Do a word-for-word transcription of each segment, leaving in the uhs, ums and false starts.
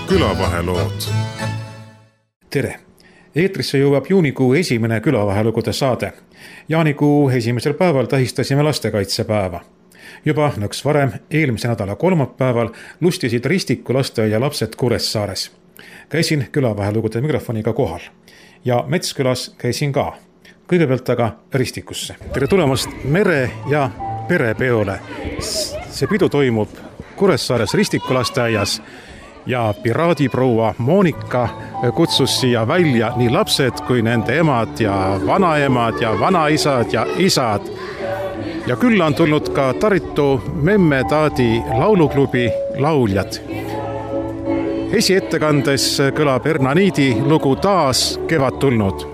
külavahelood. Tere! Eetrisse jõuab juunikuu esimene külavahelugude saade. Jaanikuu esimesel päeval tähistasime lastekaitsepäeva. Juba nõks varem eelmise nädala kolmapäeval lustisid Ristiku lasteaia lapsed Kuressaares. Käisin külavahelugude mikrofoniga kohal ja Metskülas käisin ka. Kõigepealt aga Ristikusse. Tere tulemast mere- ja perepeole. See pidu toimub Kuressaares Ristiku lasteaias ja piraadiproua Monika kutsus siia välja nii lapsed kui nende emad ja vanaemad ja vanaisad ja isad. Ja külla on tulnud ka Taritu Memme Taadi lauluklubi lauljad. Esiettekandes kõlab Erna Niidi lugu Taas kevad tulnud.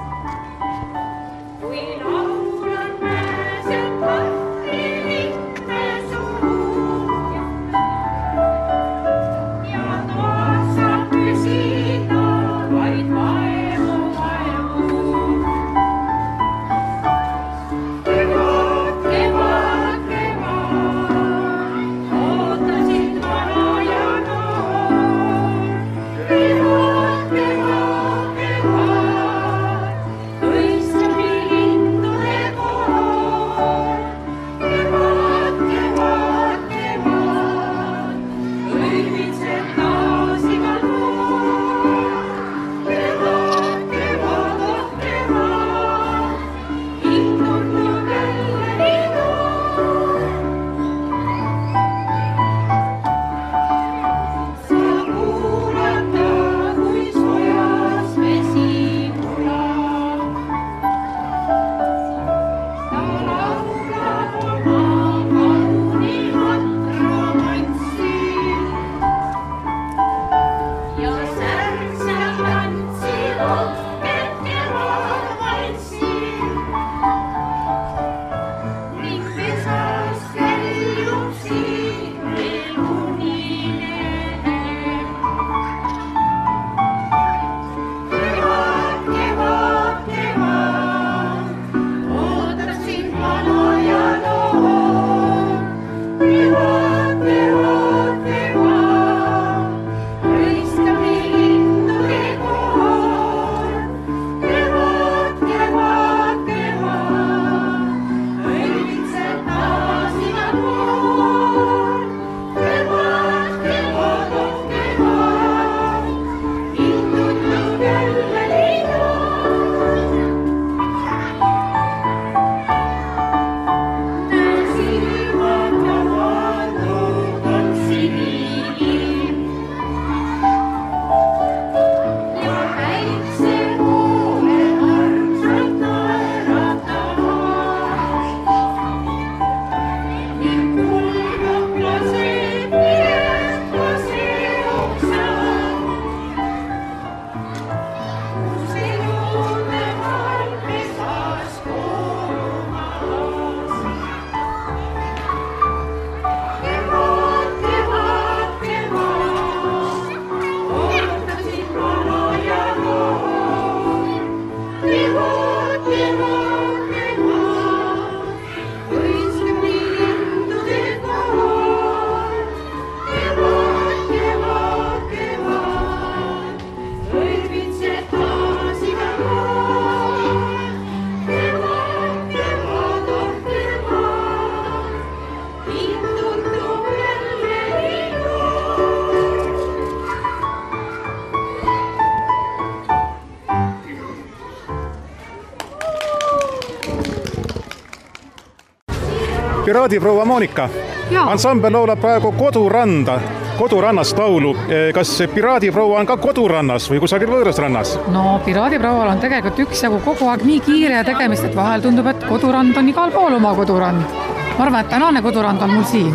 Piraadiproua Monika, ansambel laulab praegu Koduranda, Kodurannast laulu. Kas piraadiproua on ka kodurannas või kusagil võõras rannas? No piraadiproual on tegelikult üksjagu kogu aeg nii kiire ja tegemist, et vahel tundub, et kodurand on igal pool oma kodurand. Ma arvan, et tänane kodurand on mul siin.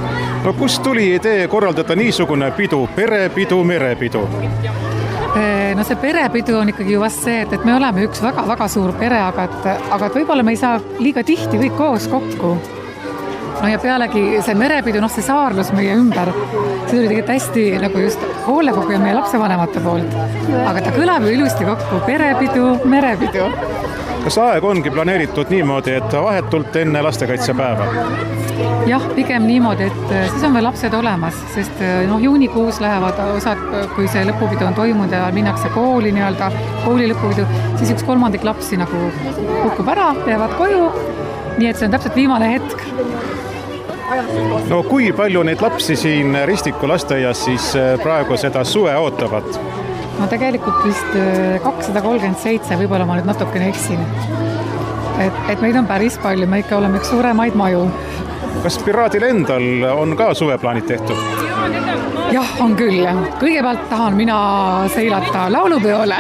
No kust tuli idee korraldada niisugune pidu, perepidu, merepidu? No see perepidu on ikkagi ju vast see, et, et me oleme üks väga-väga suur pere, aga et, aga et võib-olla me ei saa liiga tihti kõik koos kokku. No ja pealegi see merepidu, noh see saarlus meie ümber, see tuli tegelikult hästi nagu just hoolekogu ja meie lapsevanemate poolt. Aga ta kõlab ju ilusti kokku, perepidu, merepidu. Kas aeg ongi planeeritud niimoodi, et vahetult enne lastekaitsepäeva? Jah, pigem niimoodi, et siis on veel lapsed olemas, sest no, juunikuus lähevad osad, kui see lõpupidu on toimunud ja minnakse kooli nii-öelda, kooli lõpupidu, siis üks kolmandik lapsi nagu hukkub ära, jäävad koju, nii et see on täpselt viimane hetk. No kui palju neid lapsi siin Ristiku lasteaias siis praegu seda suve ootavad? No tegelikult vist kakssada kolmkümmend seitse, võib-olla ma nüüd natukene eksin. Et, et meid on päris palju, me ikka oleme üks suuremaid maju. Kas Piraadil endal on ka suveplaanid tehtud? Jah, on küll. Kõigepealt tahan mina seilata laulupeole.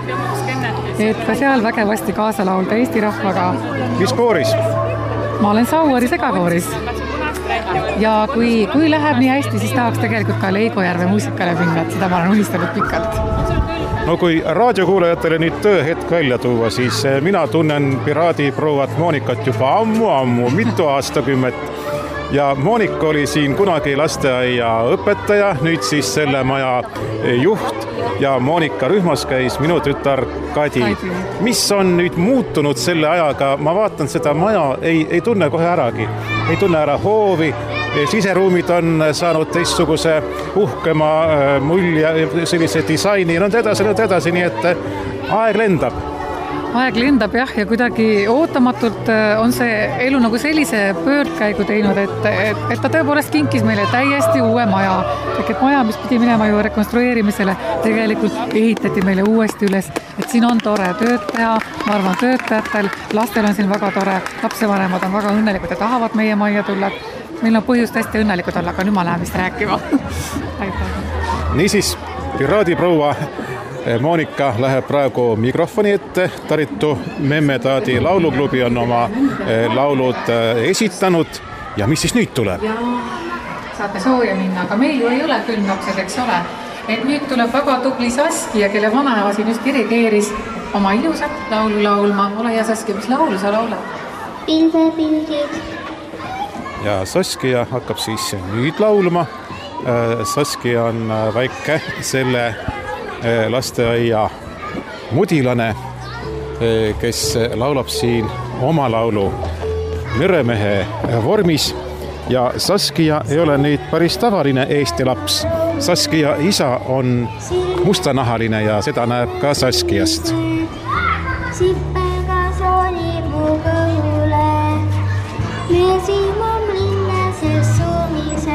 Et ka seal vägevasti kaasa laulda Eesti rahvaga. Mis kooris? Ma olen Sauari segakooris. Ja kui, kui läheb nii hästi, siis tahaks tegelikult ka Leigojärve muusikale minna, et seda ma olen unistanud pikalt. No kui raadiokuulajatele nüüd tööhetk välja tuua, siis mina tunnen Piraadi prouat Monikat juba ammu-ammu, mitu aastakümmet. Ja Monika oli siin kunagi lasteaia õpetaja, nüüd siis selle maja juht ja Monika rühmas käis minu tütar Kadi. Mis on nüüd muutunud selle ajaga? Ma vaatan seda maja, ei, ei tunne kohe äragi. Ei tunne ära hoovi, siseruumid on saanud teistsuguse uhkema mulja, sellise disaini, no edasi, no edasi, nii et aeg lendab. Aeg lendab jah, ja kuidagi ootamatult on see elu nagu sellise pöördkäigu teinud, et, et, et ta tõepoolest kinkis meile täiesti uue maja. Et maja, mis pidi minema ju rekonstrueerimisele, tegelikult ehitati meile uuesti üles. Et siin on tore tööd teha, ma arvan töötajatel, lastel on siin väga tore, lapsevanemad on väga õnnelikud ja tahavad meie majja tulla. Meil on põhjust hästi õnnelikud olla, aga nüüd ma lähen vist rääkima. Niisiis, Piraadi proua Monika läheb praegu mikrofoni ette, Taritu Memmetaadi lauluklubi on oma laulud esitanud ja mis siis nüüd tuleb? Saate sooja minna, aga meil ju ei ole külmnapsed, eks ole. Et nüüd tuleb väga tubli Saskia, kelle vanaema siin just dirigeeris oma ilusat laulu laulma. Ole hea Saskia, mis laulu sa laulad? Pilvepildid. Ja Saskia hakkab siis nüüd laulma. Saskia on väike selle lasteaia mudilane, kes laulab siin oma laulu Meremehe vormis ja Saskia ei ole nüüd päris tavaline Eesti laps. Saskia isa on mustanahaline ja seda näeb ka Saskiast. Sippega sooli mu kõhule, mesimam linnases sumise.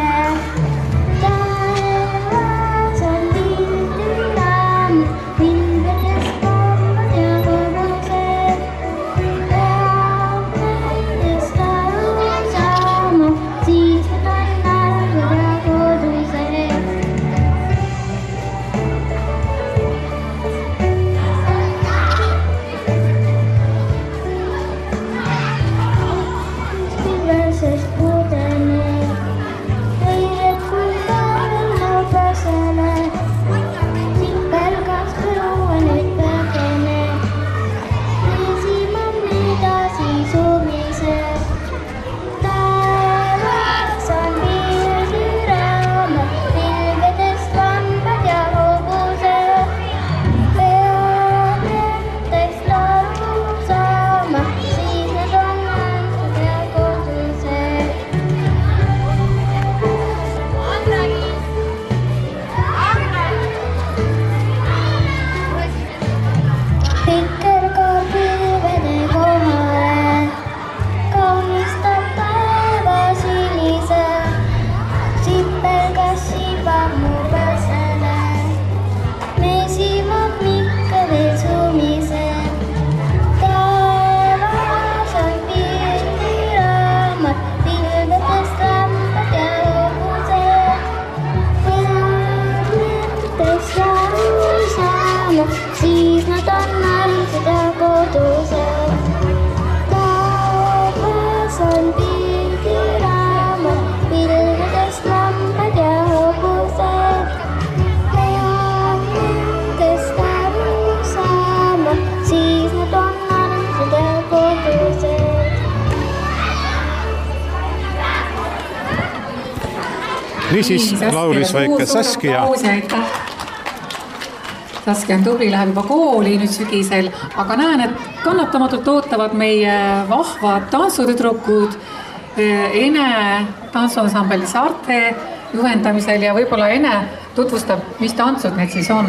Niisiis laulis väike Saskia. Saskia on tubli, läheb juba kooli nüüd sügisel, aga näen, et kannatamatult ootavad meie vahvad tantsutüdrukud Ene tantsuansambli Saarte juhendamisel ja võib-olla Ene tutvustab, mis tantsud need siis on.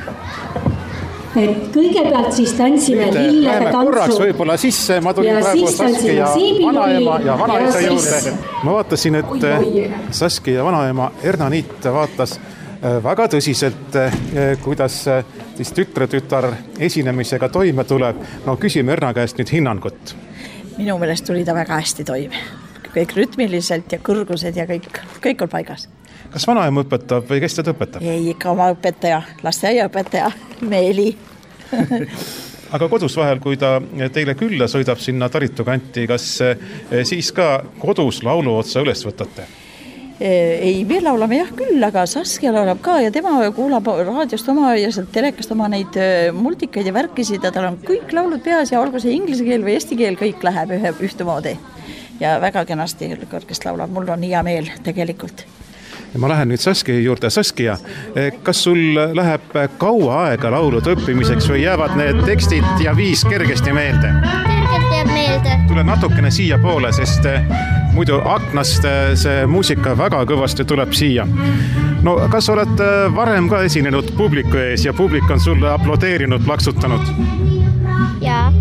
Et kõigepealt siis tantsime lillede tantsu. Korraks võib-olla sisse, ma tulin ja praegu Saskia ja vanaema ja vanaisa juurde. Ma vaatasin, et Saskia ja vanaema Erna Niit vaatas väga tõsiselt, kuidas siis tütre-tütar esinemisega toime tuleb. No küsime Erna käest nüüd hinnangut. Minu meelest tuli ta väga hästi toime. Kõik rütmiliselt ja kõrgused ja kõik, kõik on paigas. Kas vanaema õpetab või kes teda õpetab? Ei, ikka oma õpetaja, lasteaia õpetaja, Meeli. Aga kodus vahel, kui ta teile külla sõidab sinna Taritu kanti, kas siis ka kodus laulu otsa üles võtate? Ei, me laulame jah küll, aga Saskia laulab ka ja tema kuulab raadiost oma ja sealt telekast oma neid multikaid ja värkisid ja tal on kõik laulud peas ja olgu see inglise keel või eesti keel, kõik läheb ühe ühtemoodi. Ja väga kenasti kõrgest laulab, mul on hea meel tegelikult. Ja ma lähen nüüd Saskia juurde. Saskia, kas sul läheb kaua aega laulude õppimiseks või jäävad need tekstid ja viis kergesti meelde? Kergelt jääb meelde. Tule natukene siia poole, sest muidu aknast see muusika väga kõvasti tuleb siia. No kas oled varem ka esinenud publiku ees ja publik on sulle aplodeerinud, plaksutanud? Jaa.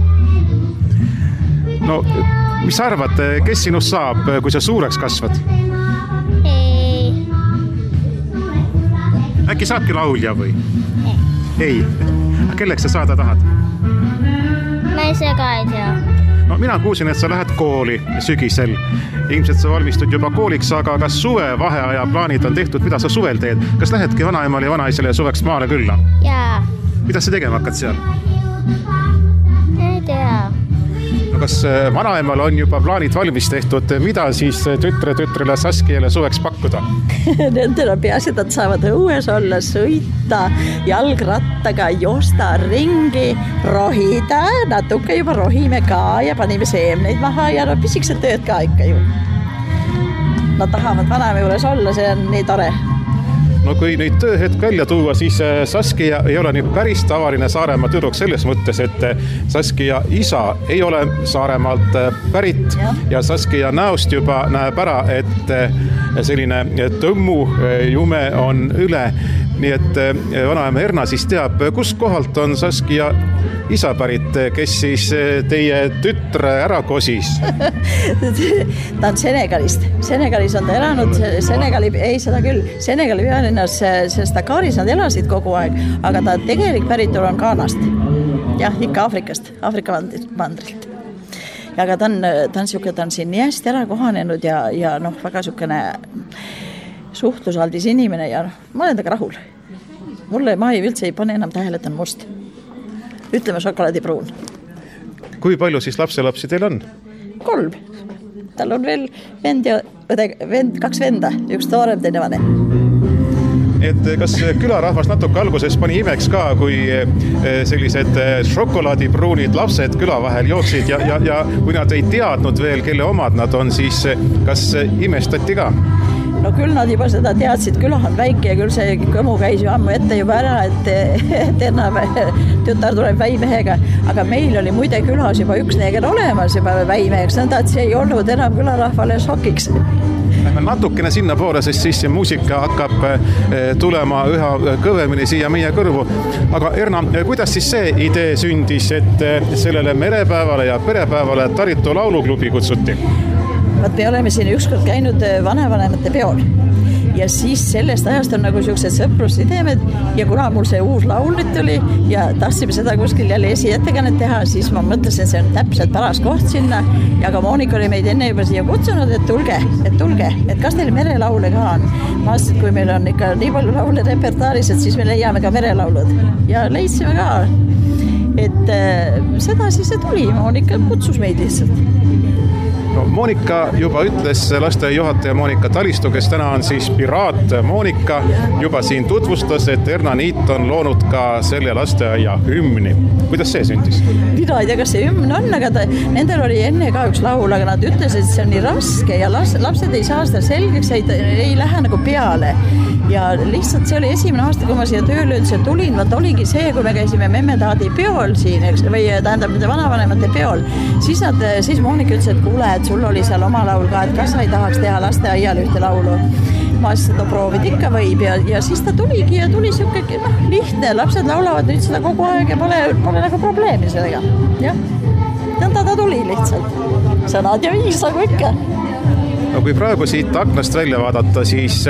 No mis arvad, kes sinust saab, kui sa suureks kasvad? Ei. Äkki saabki laulja või? Ei. Kelleks sa saada tahad? Ma ise ka ei tea. No mina kuulsin, et sa lähed kooli sügisel. Ilmselt sa valmistud juba kooliks, aga kas suve vaheaja plaanid on tehtud? Mida sa suvel teed? Kas lähedki vanaemale ja vanaisele suveks maale külla? Jaa. Mida sa tegema hakkad seal? Ei tea. No kas vanaemal on juba plaanid valmis tehtud? Mida siis tütre-tütrele Saskiale suveks pakkuda? Nendel on peas, et nad saavad õues olla, sõita, jalgrattaga, josta ringi, rohida. Natuke juba rohime ka ja panime seemneid maha ja no pisikesed tööd ka ikka ju. Nad tahavad vanaema juures olla, see on nii tore. No kui nüüd tööhetk välja tuua, siis Saskia ei ole nüüd päris tavaline Saaremaa tüdruk selles mõttes, et Saskia isa ei ole Saaremaalt pärit ja, ja Saskia näost juba näeb ära, et selline tõmmu jume on üle. Nii et vanaema Erna siis teab, kus kohalt on Saskia isa pärit, kes siis teie tütre ära kosis? Ta on Senegalist. Senegalis on ta elanud, Senegali, ei seda küll, Senegali pealinnas, sest Dakaris nad elasid kogu aeg, aga ta tegelik päritul on Ghanast. Jah, ikka Afrikast, Afrika mandrilt. Ja aga ta on, ta on, siuke, ta on siin nii hästi ära kohanenud ja, ja noh, väga siukene suhtlusaldis inimene ja noh, ma olen taga rahul. Mulle ma ei üldse ei pane enam tähele, et on must. Ütleme šokolaadipruun. Kui palju siis lapselapsi teil on? Kolm. Tal on veel vend ja vend, kaks venda, üks toorem, teine vanem. Et kas külarahvas natuke alguses pani imeks ka, kui sellised šokolaadipruunid lapsed küla vahel jooksid ja, ja, ja kui nad ei teadnud veel, kelle omad nad on, siis kas imestati ka? No küll nad juba seda teadsid, küla on väike ja küll see kõmu käis ju ammu ette juba ära, et, et enam tütar tuleb väimehega, aga meil oli muide külas juba üks neeger olemas juba väimeheks, nõnda, et see ei olnud enam külarahvale šokiks. Lähme natukene sinna poole, sest siis see muusika hakkab tulema üha kõvemini siia meie kõrvu. Aga Erna, kuidas siis see idee sündis, et sellele merepäevale ja perepäevale Taritu lauluklubi kutsuti? Vaat me oleme siin ükskord käinud vanavanemate peol ja siis sellest ajast on nagu sellised sõprussidemed ja kuna mul see uus laul nüüd tuli ja tahtsime seda kuskil jälle esiettekannet teha, siis ma mõtlesin, et see on täpselt paras koht sinna ja ka Moonika oli meid enne juba siia kutsunud, et tulge, et tulge, et kas teil merelaule ka on. Ma aastasid, kui meil on ikka nii palju laule repertaaris, et siis me leiame ka merelaulud ja leidsime ka, et äh, seda siis see tuli, Moonika kutsus meid lihtsalt. No, Monika juba ütles, lastejuhataja Monika Talistu, kes täna on siis Piraat Monika, juba siin tutvustas, et Erna Niit on loonud ka selle lasteaia hümni. Kuidas see sündis? Mina ei tea, kas see hümn on, aga ta, nendel oli enne ka üks laul, aga nad ütlesid, et see on nii raske ja las, lapsed ei saa seda selgeks, ei, ei lähe nagu peale. Ja lihtsalt see oli esimene aasta, kui ma siia tööle üldse tulin, vaat oligi see, kui me käisime Memmetaadi peol siin, eks, või tähendab vanavanemate peol, siis nad, siis Monika ütles, et kuule, et sul oli seal oma laul ka, et kas sa ei tahaks teha lasteaial ühte laulu. Ma siis seda proovid ikka võib ja, ja siis ta tuligi ja tuli siuke no, lihtne, lapsed laulavad nüüd seda kogu aeg ja pole, pole nagu probleemi sellega. Jah, nõnda ta tuli lihtsalt. Sõnad ja viis nagu ikka. No kui praegu siit aknast välja vaadata, siis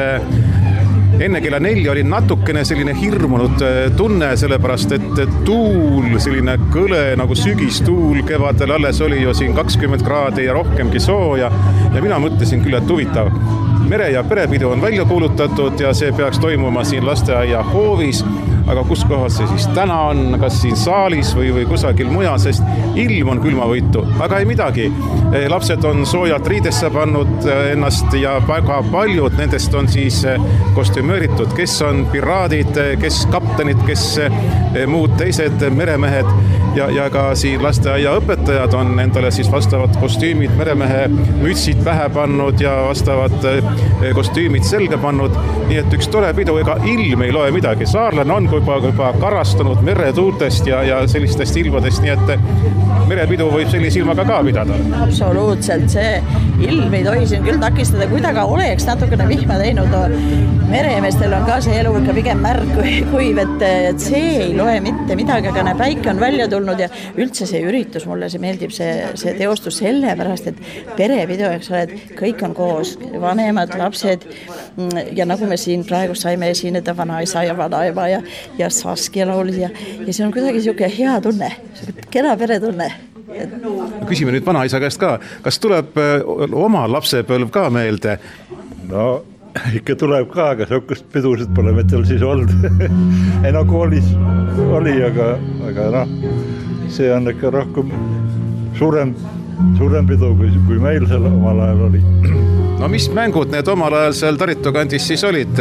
enne kella nelja oli natukene selline hirmunud tunne, sellepärast et tuul, selline kõle nagu sügistuul kevadel alles oli ju siin kakskümmend kraadi ja rohkemgi sooja ja mina mõtlesin küll, et huvitav. Mere- ja perepidu on välja kuulutatud ja see peaks toimuma siin lasteaia hoovis, aga kus kohas see siis täna on, kas siin saalis või, või kusagil mujal, sest ilm on külmavõitu, aga ei midagi. Lapsed on soojalt riidesse pannud ennast ja väga paljud nendest on siis kostümööritud, kes on piraadid, kes kaptenid, kes muud teised meremehed ja, ja ka siin lasteaia õpetajad on endale siis vastavad kostüümid, meremehe mütsid pähe pannud ja vastavad kostüümid selga pannud, nii et üks tore pidu, ega ilm ei loe midagi. Saarlane on juba, juba karastunud meretuultest ja, ja sellistest ilmadest, nii et merepidu võib sellise ilmaga ka pidada. Absoluutselt, see ilm ei tohi siin küll takistada, kui ta ka oleks natukene vihma teinud. Meremeestel on ka see elu ikka pigem märg kuiv, et, et see ei loe mitte midagi, aga päike on välja tulnud ja üldse see üritus, mulle see meeldib see, see teostus sellepärast, et perepidu, eks ole, et kõik on koos, vanemad, lapsed ja nagu me siin praegu saime esineda vanaisa ja vanaema ja, ja Saskia laulis ja, ja see on kuidagi siuke hea tunne, kena peretunne. Et... Küsime nüüd vanaisa käest ka, kas tuleb oma lapsepõlv ka meelde? No ikka tuleb ka, aga sihukest pidusid pole metel siis olnud. ei no koolis oli, aga, aga noh, see on ikka rohkem suurem, suurem pidu, kui, kui meil seal omal ajal oli. No mis mängud need omal ajal seal Taritu kandis siis olid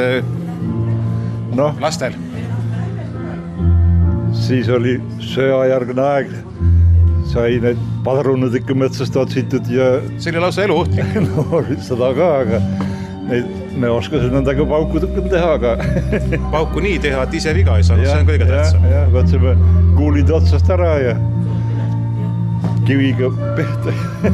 no, lastel? Siis oli sõjajärgne aeg, sai need padrunad ikka metsast otsitud ja... See oli lausa eluohtlik. no seda ka, aga neid, me oskasin nendega pauku teha, aga... pauku nii teha, et ise viga ei saanud, see on kõige tähtsam. Ja, ja võtsime kuulid otsast ära ja kiviga pehta.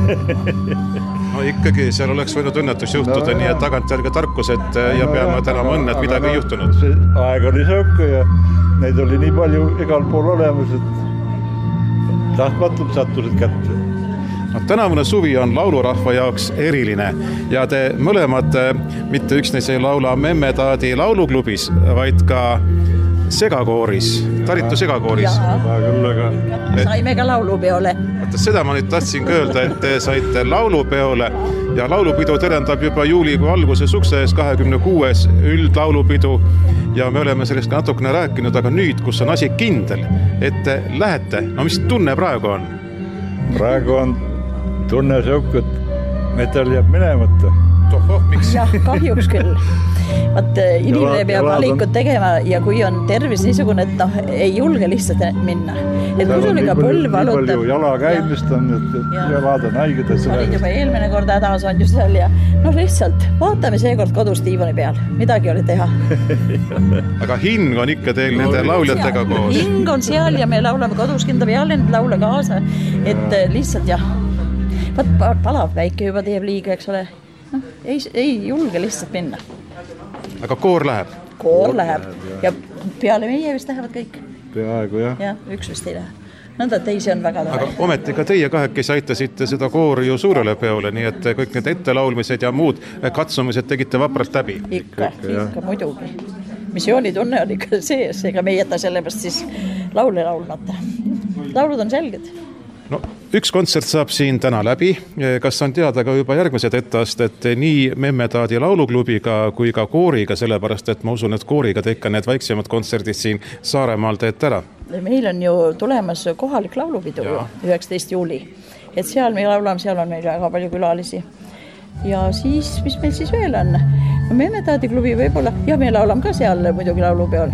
no ikkagi seal oleks võinud õnnetus juhtuda, no, nii et tagantjärgi tarkus, et ja no, peame täna mõnne, et midagi ei juhtunud. See aeg oli sõuke ja neid oli nii palju igal pool olemas, et tahtmatult sattusid kätte. No, tänavune suvi on laulurahva jaoks eriline ja te mõlemad mitte üksnes ei laula Memmetaadi lauluklubis, vaid ka segakooris, Taritu segakooris. Saime ka laulupeole. Seda ma nüüd tahtsin öelda, et te saite laulupeole ja laulupidu terendab juba juulikuu alguses ukse ees kahekümne kuues üldlaulupidu ja me oleme sellest ka natukene rääkinud, aga nüüd, kus on asi kindel, et te lähete, no mis tunne praegu on? Praegu on tunne sõuk, et metal jääb minemata. Tohoh, miks? jah, kahjuks küll. Vaat inimene peab valikut tegema ja kui on tervis niisugune, et noh, ei julge lihtsalt minna. Et kui sul ikka põlv valutab. Nii palju jala käimist on, et, et ja. jalad on haiged. Sa olid juba eelmine kord hädas on just seal ja noh, lihtsalt vaatame seekord kodus diivani peal. Midagi oli teha. aga hing on ikka teil no, nende lauljatega koos. Hing on seal ja me laulame kodus kinda peal neid laule kaasa, et lihtsalt jah, vaat palav väike juba teeb liiga, eks ole. No, ei, ei julge lihtsalt minna. Aga koor läheb? Koor, koor läheb ja peale meie vist lähevad kõik. Peaaegu jah. Ja, üks vist ei lähe. Nõnda teisi on väga tore. Aga ometi ka teie kahekesi aitasite seda koori ju suurele peole, nii et kõik need ettelaulmised ja muud katsumised tegite vapralt läbi. Ikka, ikka, ikka muidugi. Missioonitunne on ikka sees, ega me ei jäta sellepärast siis laule laulmata. Laulud on selged. No, üks kontsert saab siin täna läbi. Kas on teada ka juba järgmised etteastet nii Memmetaadi lauluklubiga kui ka kooriga, sellepärast et ma usun, et kooriga te ikka need väiksemad kontserdid siin Saaremaal teete ära? Meil on ju tulemas kohalik laulupidu üheksateist juuli et seal me laulame, seal on meil väga palju külalisi. Ja siis, mis meil siis veel on? No Memmetaadi klubi võib-olla, ja me laulame ka seal muidugi laulupeol.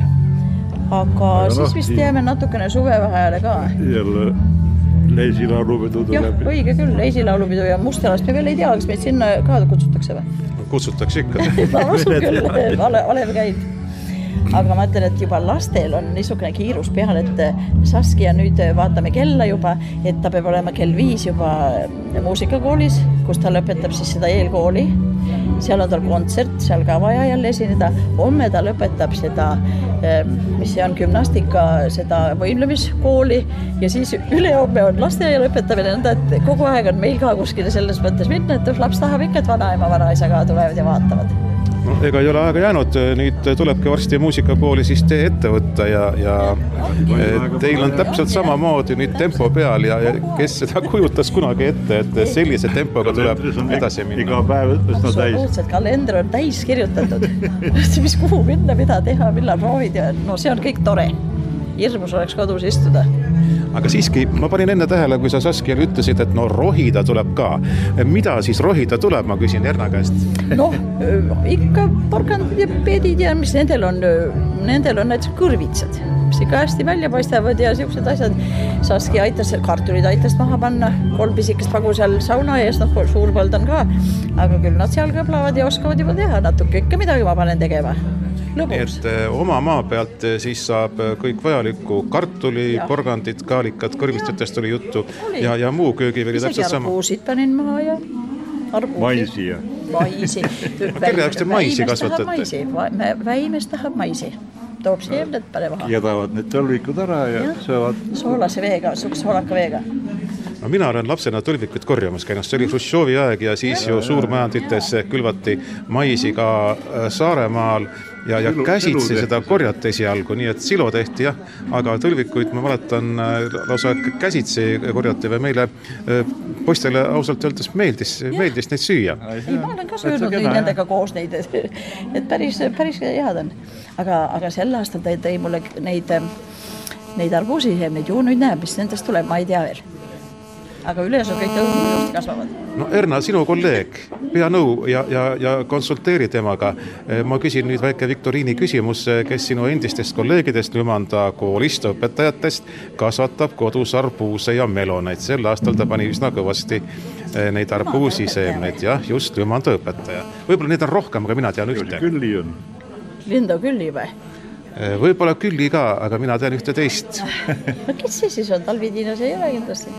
Aga, aga siis vist jääme natukene suvevaheajale ka. Jälle Leisi laulupidu tuleb. Jah, õige küll, Leisi laulupidu ja Mustelast me veel ei tea, kas meid sinna ka kutsutakse või? Kutsutakse ikka. Ma usun küll, vale, valem käib. Aga ma ütlen, et juba lastel on niisugune kiirus peal, et Saskia nüüd vaatame kella juba, et ta peab olema kell viis juba muusikakoolis, kus ta lõpetab siis seda eelkooli. Seal on tal kontsert, seal ka vaja jälle esineda. Homme ta lõpetab seda, mis see on, gümnastika, seda võimlemiskooli ja siis ülehomme on laste ja lõpetamine nõnda, et kogu aeg on meil ka kuskile selles mõttes minna, et laps tahab ikka, et vanaema, vanaisa ka tulevad ja vaatavad. No, ega ei ole aega jäänud, nüüd tulebki varsti muusikakooli siis tee ette võtta ja, ja teil on täpselt samamoodi nüüd tempo peal ja, ja kes seda kujutas kunagi ette, et sellise tempoga tuleb edasi minna. Iga päev üsna täis. Absoluutselt, kalender on täis kirjutatud. Mis kuhu minna, mida teha, millal proovid ja no see on kõik tore. Hirmus oleks kodus istuda. Aga siiski, ma panin enne tähele, kui sa Saskiale ütlesid, et no rohida tuleb ka. Mida siis rohida tuleb, ma küsin Erna käest? Noh, ikka porgandid ja peedid ja mis nendel on, nendel on näiteks kõrvitsad, mis ikka hästi välja paistavad ja siuksed asjad. Saskia aitas, kartulid aitas maha panna, kolm pisikest pagu seal sauna ees, noh, suur põld on ka, aga küll nad seal kõplavad ja oskavad juba teha, natuke ikka midagi ma panen tegema. Lõbus. Nii et oma maa pealt siis saab kõik vajalikku kartuli, ja. Porgandid, kaalikad, kõrvistutest oli juttu oli. ja, ja muu köögiveli täpselt sama. Isegi arbuusid panin maha ja arbuusid. Maisi ja. Maisi. Kelle jaoks te maisi kasvatate? Väimes tahab maisi. Toob siemnet pane maha. Jedavad need tõlvikud ära ja, ja. söövad. Soolase veega, suks soolaka veega. No, mina olen lapsena tõlvikut korjamas käinud, see oli Hruštšovi aeg ja siis ju suurmajandites külvati maisi ka Saaremaal ja, ja käsitsi seda korjati esialgu, nii et silo tehti jah, aga tõlvikuid ma mäletan lausa käsitsi korjati või meile poistele ausalt öeldes meeldis, meeldis neid süüa. Ei, ma olen ka söönud nüüd nendega koos neid, et päris, päris head on. Aga, aga sel aastal ta tõi mulle neid, neid arbuusisemneid, ju nüüd näeb, mis nendest tuleb, ma ei tea veel. Aga üles on kõik õudnud just kasvavad. No Erna, sinu kolleeg, pea nõu ja, ja, ja konsulteeri temaga. Ma küsin nüüd väike Viktoriini küsimus, kes sinu endistest kolleegidest Lümanda koolist õpetajatest kasvatab kodus arbuuse ja meloneid. Sel aastal ta pani üsna kõvasti neid arbuusiseemneid, jah, just Lümanda õpetaja. Võib-olla neid on rohkem, aga mina tean ühte. Külli on. Lindo Külli või? Võib-olla Külli ka, aga mina tean ühte teist. No kes see siis on? Talvidiina see ei ole kindlasti.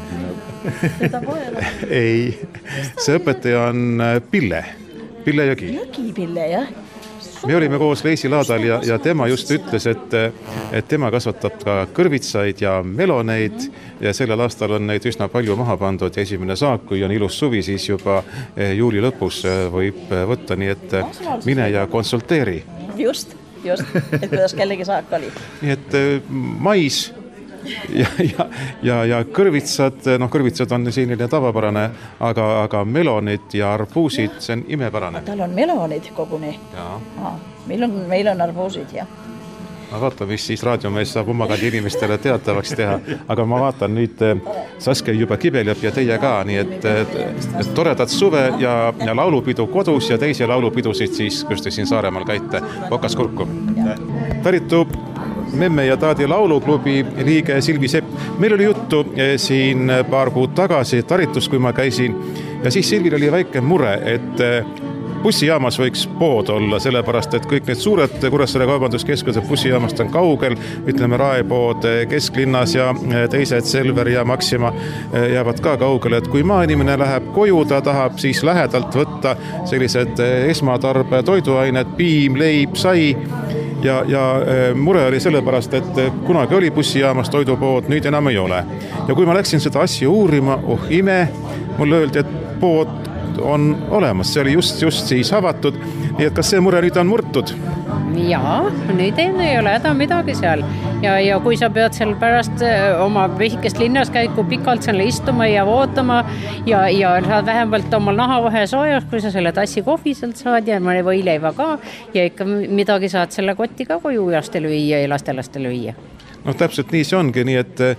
Talvidiina. Ei, see õpetaja on Pille, Pille Jõgi. Jõgi Pille, jah. Me olime koos Leisi laadal ja, ja tema just ütles, et, et tema kasvatab ka kõrvitsaid ja meloneid ja sellel aastal on neid üsna palju maha pandud ja esimene saak, kui on ilus suvi, siis juba juuli lõpus võib võtta, nii et mine ja konsulteeri. Just. Just, et kuidas kellegi saak oli. Nii et mais ja, ja, ja, ja kõrvitsad, noh kõrvitsad on selline tavapärane, aga, aga melonid ja arbuusid, see on imepärane. Tal on melonid koguni. Aa, meil, on, meil on arbuusid, jah. Ma vaatan, mis siis raadiomees saab omakandi inimestele teatavaks teha, aga ma vaatan nüüd Saskia juba kibeleb ja teie ka, nii et, et toredad suve ja, ja laulupidu kodus ja teisi laulupidusid siis, kus te siin Saaremaal käite, Pokas kurku. Taritu Memme ja Taadi lauluklubi liige Silvi Sepp. Meil oli juttu siin paar kuud tagasi Taritus, kui ma käisin ja siis Silvil oli väike mure, et bussijaamas võiks pood olla, sellepärast, et kõik need suured Kuressaare kaubanduskeskused bussijaamast on kaugel, ütleme Raepood kesklinnas ja teised Selver ja Maxima jäävad ka kaugele, et kui maainimene läheb koju, ta tahab siis lähedalt võtta sellised esmatarbe toiduained, piim, leib, sai ja, ja mure oli sellepärast, et kunagi oli bussijaamas toidupood, nüüd enam ei ole. Ja kui ma läksin seda asja uurima, oh ime, mulle öeldi, et pood on olemas, see oli just, just siis avatud, nii et kas see mure nüüd on murtud? Jaa, nüüd ei ole häda midagi seal ja, ja kui sa pead seal pärast oma vesikest linnas käiku pikalt selle istuma ja ootama ja, ja saad vähemalt omal nahavahe soojaks, kui sa selle tassi kohvi sealt saad ja mõne võileiva ka ja ikka midagi saad selle kotti ka koju lastele viia ja lastelastele viia. No täpselt nii see ongi, nii et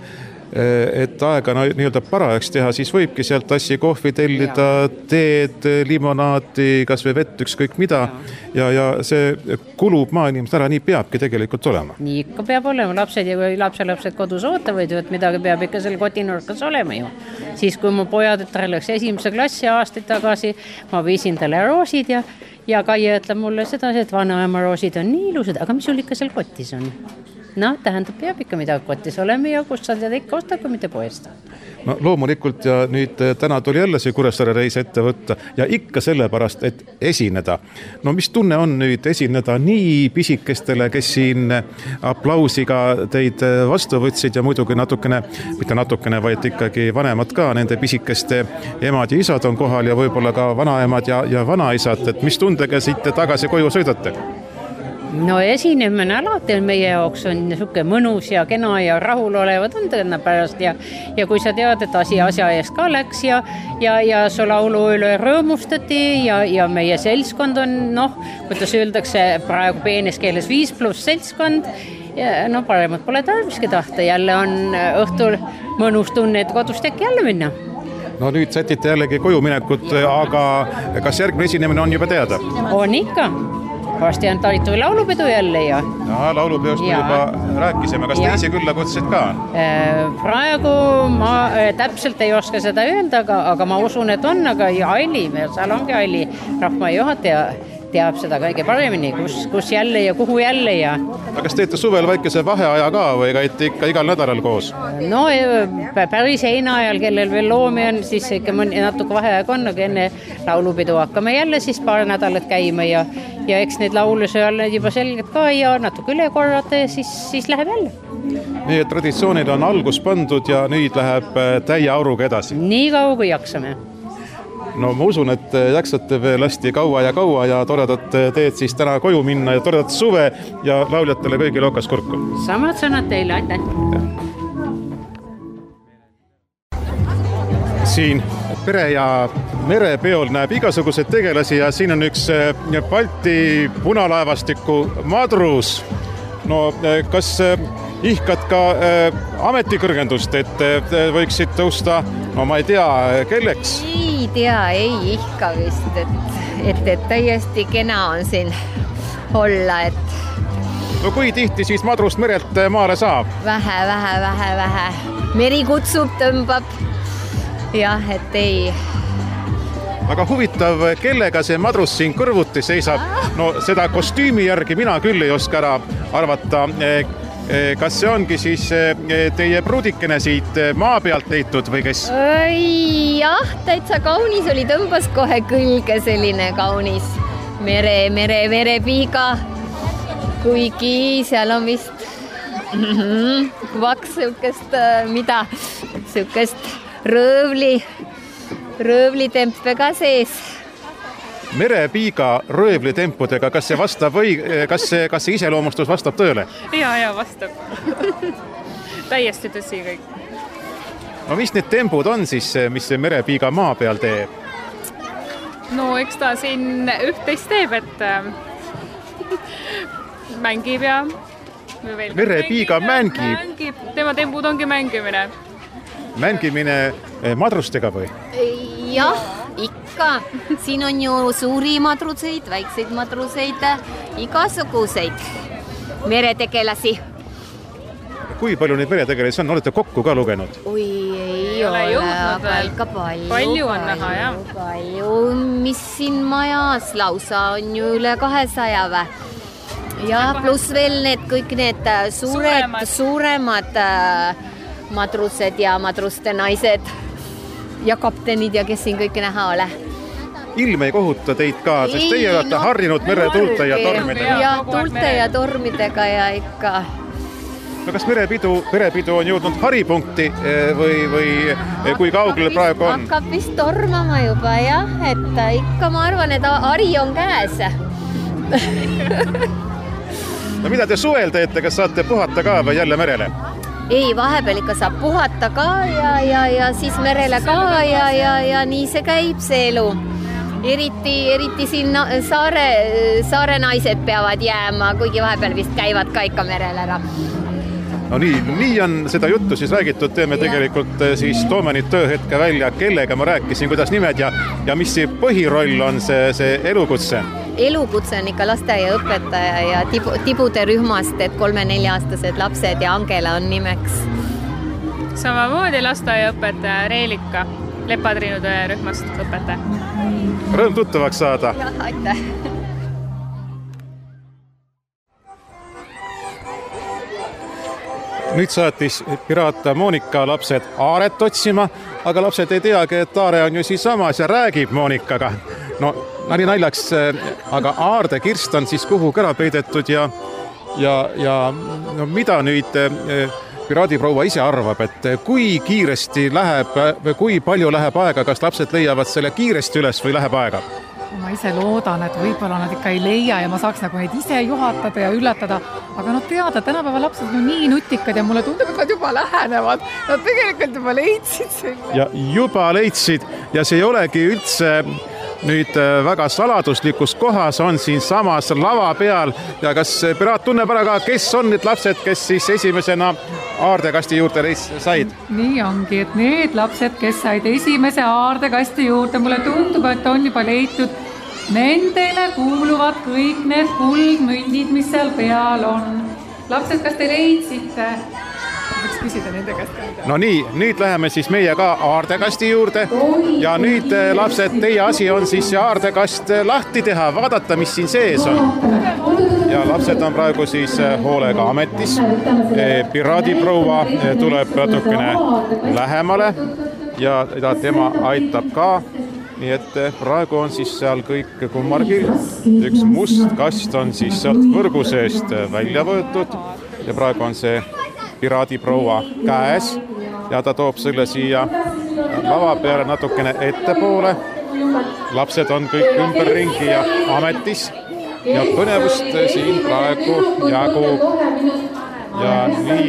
et aega no, nii-öelda parajaks teha, siis võibki sealt tassi kohvi tellida, teed, limonaati, kas või vett, ükskõik mida. Ja, ja see kulub maainimest ära, nii peabki tegelikult olema. Nii ikka peab olema. Lapsed ja lapselapsed kodus ootavad ju, et midagi peab ikka selle kotinurkas olema ju. Siis kui mu pojad, et ta läks esimese klassi aastaid tagasi, ma viisin talle roosid ja, ja Kaie ütleb mulle seda, et vanaema roosid on nii ilusad, aga mis sul ikka seal kotis on? No, tähendab, peab ikka midagi kotis olema ja kust sa tead ikka osta, kui mitte poest. No loomulikult ja nüüd täna tuli jälle see Kuressaare reis ette võtta ja ikka sellepärast, et esineda. No mis tunne on nüüd esineda nii pisikestele, kes siin aplausiga teid vastu võtsid ja muidugi natukene, mitte natukene, vaid ikkagi vanemad ka, nende pisikeste emad ja isad on kohal ja võib-olla ka vanaemad ja, ja vanaisad, et mis tundega siit tagasi koju sõidate? No esinemine alati on meie jaoks on niisugune mõnus ja kena ja rahul olevad on tõenna pärast ja, ja kui sa tead, et asi asja eest ka läks ja, ja, ja su laulu üle rõõmustati ja, ja meie seltskond on, noh, kuidas öeldakse praegu peenes keeles viis pluss seltskond, ja, no paremat pole tarviski tahta, jälle on õhtul mõnus tunne, et kodust äkki jälle minna. No nüüd sätite jällegi koju minekut, aga kas järgmine esinemine on juba teada? On ikka. Vasti on talitu laulupidu jälle ja... No, laulupeost me juba rääkisime. Kas te ise külla kutsusid ka? Praegu ma täpselt ei oska seda öelda, aga, aga ma usun, et on, aga Aili, seal ongi Aili rahvajuhataja teab seda kõige paremini, kus, kus jälle ja kuhu jälle ja... Aga kas teete suvel väikese vaheaja ka või käite ikka igal nädalal koos? No päris heina ajal, kellel veel loomi on, siis ikka mõni natuke vaheaeg on, aga enne laulupidu hakkame jälle siis paar nädalat käima ja, ja eks neid laule seal juba selgelt ka ja natuke üle korrata ja siis, siis läheb jälle. Nii et traditsioonid on algus pandud ja nüüd läheb täie auruga edasi? Nii kaua kui jaksame. No ma usun, et jaksate veel hästi kaua ja kaua ja toredat teed siis täna koju minna ja toredat suve ja lauljatele kõigil okas kurku. Samad sõnad teile, aitäh! Siin pere ja merepeol näeb igasuguseid tegelasi ja siin on üks Balti punalaevastiku madrus. No kas ihkad ka äh, ametikõrgendust, et äh, võiksid tõusta, no ma ei tea, kelleks? Ei tea, ei ihka vist, et, et, et täiesti kena on siin olla, et... No kui tihti siis madrust merelt maale saab? Vähe, vähe, vähe, vähe. Meri kutsub, tõmbab. Jah, et ei... Aga huvitav, kellega see madrus siin kõrvuti seisab? No seda kostüümi järgi mina küll ei oska ära arvata. Kas see ongi siis teie pruudikene siit maa pealt leitud või kes? Jah, täitsa kaunis oli, tõmbas kohe külge selline kaunis mere, mere, verepiiga. Kuigi seal on vist vaks sihukest, mida, sihukest rõõvli, rõõvlitempe ka sees. Merepiiga röövlitempudega, kas see vastab või kas see, kas see iseloomustus vastab tõele? Ja, ja vastab. Täiesti tõsi kõik. No mis need tempud on siis, mis see merepiiga maa peal teeb? No eks ta siin üht-teist teeb, et mängib ja... Merepiiga mängib? mängib? Tema tempud ongi mängimine. Mängimine madrustega või? Jah, ikka. Siin on ju suuri madruseid, väikseid madruseid, igasuguseid meretegelasi. Kui palju neid meretegelasi on? Olete kokku ka lugenud? Oi, ei, ei ole, aga ikka palju. Palju on näha, jah. Palju, mis siin majas lausa on ju üle kahesaja vä. Ja pluss veel need kõik need suured, suuremad, suuremad madrused ja madruste naised ja kaptenid ja kes siin kõike näha ole. Ilm ei kohuta teid ka, sest teie olete no, harjunud meretuulte ja tormidega. Ja tuulte ja tormidega ja ikka. No kas merepidu, merepidu on jõudnud haripunkti või, või kui kaugel praegu on? Hakkab vist tormama juba, jah, et ikka ma arvan, et hari on käes. No mida te suvel teete, kas saate puhata ka või jälle merele? Ei, vahepeal ikka saab puhata ka ja, ja, ja siis merele ka ja, ja, ja nii see käib see elu. Eriti, eriti siin saare, saare naised peavad jääma, kuigi vahepeal vist käivad ka ikka merel ära. no nii, nii on seda juttu siis räägitud, teeme tegelikult siis, toome nüüd tööhetke välja, kellega ma rääkisin, kuidas nimed ja, ja mis see põhiroll on see, see elukutse? Elukutse on ikka lasteaiaõpetaja ja tibu, tibude rühmast, et kolme-nelja-aastased lapsed ja Angela on nimeks. Samamoodi lasteaiaõpetaja Reelika, Lepatriinude rühmast õpetaja. Rõõm tuttavaks saada. Ja, aitäh. Nüüd saatis piraat Monika lapsed Aaret otsima, aga lapsed ei teagi, et Aare on ju siis samas ja räägib Monikaga. No, nali naljaks, aga Aarde kirst on siis kuhu ära peidetud ja, ja, ja no, mida nüüd piraadiproua ise arvab, et kui kiiresti läheb või kui palju läheb aega, kas lapsed leiavad selle kiiresti üles või läheb aega? Ma ise loodan, et võib-olla nad ikka ei leia ja ma saaks nagu neid ise juhatada ja üllatada, aga no teada, tänapäeva lapsed on nii nutikad ja mulle tundub, et nad juba lähenevad. Nad tegelikult juba leidsid selle. Ja juba leidsid ja see ei olegi üldse nüüd väga saladuslikus kohas, on siin samas lava peal ja kas piraat tunneb ära ka, kes on need lapsed, kes siis esimesena aardekasti juurde said? Nii ongi, et need lapsed, kes said esimese aardekasti juurde, mulle tundub, et on juba leitud, nendele kuuluvad kõik need kuldmündid, mis seal peal on. Lapsed, kas te leidsite? Võiks küsida nende käest. No nii, nüüd läheme siis meie ka aardekasti juurde ja nüüd lapsed, teie asi on siis see aardekast lahti teha, vaadata, mis siin sees on. Ja lapsed on praegu siis hoolega ametis. Piraadiproua tuleb natukene lähemale ja tema aitab ka. Nii et praegu on siis seal kõik kummargi. Üks must kast on siis sealt võrgu seest välja võetud ja praegu on see piraadiproua käes ja ta toob selle siia lava peale natukene ettepoole. Lapsed on kõik ümberringi ja ametis ja põnevust siin praegu jagub. Ja nii,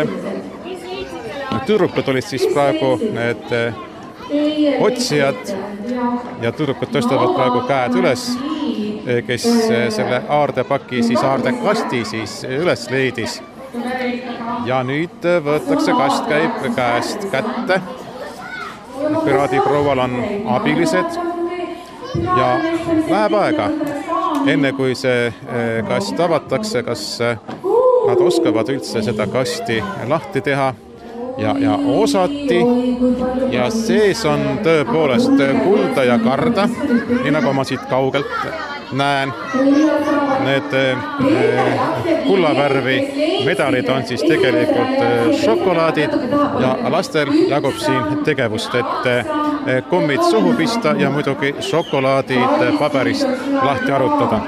et tüdrukud olid siis praegu need otsijad ja tüdrukud tõstavad praegu käed üles, kes selle aardepaki, siis aardekasti siis üles leidis. Ja nüüd võetakse kast käib käest kätte. Piraadiproual on abilised ja läheb aega, enne kui see kast avatakse, kas nad oskavad üldse seda kasti lahti teha. Ja, ja osati ja sees on tõepoolest kulda ja karda, nii nagu ma siit kaugelt näen. Need kullavärvi medalid on siis tegelikult šokolaadid ja lastel jagub siin tegevust, et kommid suhu pista ja muidugi šokolaadid paberist lahti arutada.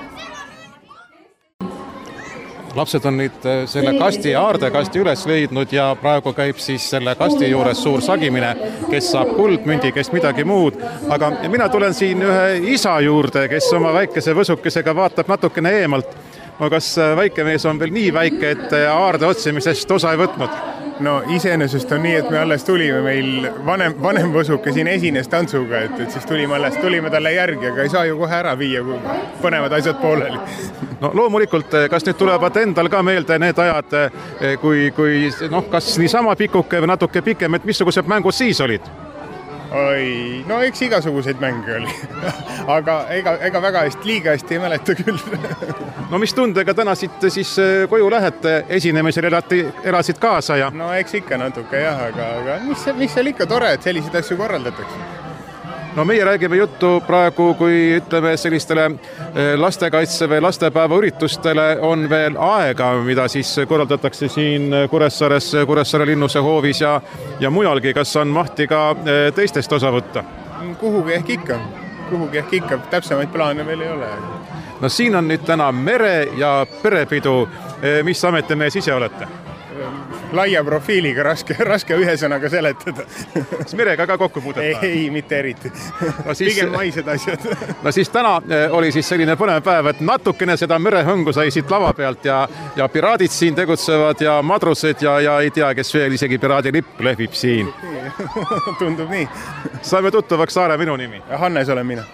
Lapsed on nüüd selle kasti ja aardekasti üles leidnud ja praegu käib siis selle kasti juures suur sagimine, kes saab kuldmündi, kes midagi muud. Aga mina tulen siin ühe isa juurde, kes oma väikese võsukesega vaatab natukene eemalt. Kas väike mees on veel nii väike, et aarde otsimisest osa ei võtnud? No iseenesest on nii, et me alles tulime meil vanem, vanem võsuke siin esines tantsuga, et, et siis tulime alles, tulime talle järgi, aga ei saa ju kohe ära viia, kui põnevad asjad pooleli. No loomulikult, kas nüüd tulevad endal ka meelde need ajad, kui, kui noh, kas niisama pikuke või natuke pikem, et missugused mängud siis olid? Oi, no eks igasuguseid mänge oli, aga ega, ega väga hästi, liiga hästi ei mäleta küll. No mis tundega täna siit siis koju lähete, esinemisel elati, elasid kaasa ja? No eks ikka natuke jah, aga, aga mis, mis seal ikka tore, et selliseid asju korraldatakse? No meie räägime juttu praegu, kui ütleme sellistele lastekaitse või lastepäeva üritustele on veel aega, mida siis korraldatakse siin Kuressaares, Kuressaare linnuse hoovis ja, ja mujalgi. Kas on mahti ka teistest osa võtta? Kuhugi ehk ikka, kuhugi ehk ikka, täpsemaid plaane veel ei ole. No siin on nüüd täna mere- ja perepidu. Mis ametimees ise olete? Laia profiiliga, raske, raske ühe sõnaga seletada. Kas merega ka kokku puudet? Ei, ei, mitte eriti. No siis, pigem maised asjad. No siis täna oli siis selline põnev päev, et natukene seda merehõngu sai siit lava pealt ja, ja piraadid siin tegutsevad ja madrused ja, ja ei tea, kes veel isegi piraadi lipp lehvib siin. Tundub nii. Saime tuttavaks, Saare, minu nimi. Hannes olen mina.